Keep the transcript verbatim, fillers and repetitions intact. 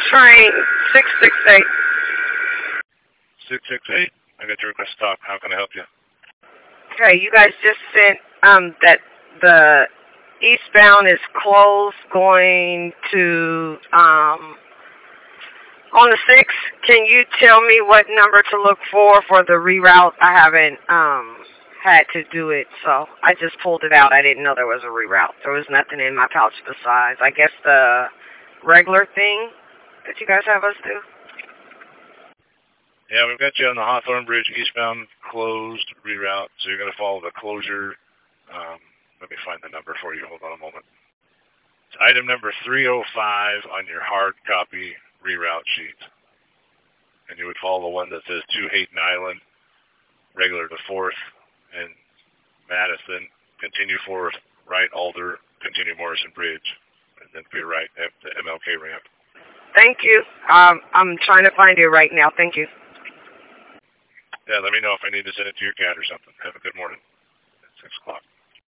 train six six eight. six six eight, I got your request to talk. How can I help you? Okay, you guys just sent um that the eastbound is closed going to um on the sixth. Can you tell me what number to look for for the reroute? I haven't um had to do it, so I just pulled it out. I didn't know there was a reroute. There was nothing in my pouch besides, I guess, the regular thing that you guys have us do. Yeah, we've got you on the Hawthorne Bridge eastbound closed reroute, so you're going to follow the closure. Um, let me find the number for you. Hold on a moment. It's item number three oh five on your hard copy reroute sheet. And you would follow the one that says to Hayden Island, regular to fourth, and Madison, continue fourth, right Alder, continue Morrison Bridge, and then be right at the M L K ramp. Thank you. Um, I'm trying to find you right now. Thank you. Yeah, let me know if I need to send it to your cat or something. Have a good morning. It's six o'clock.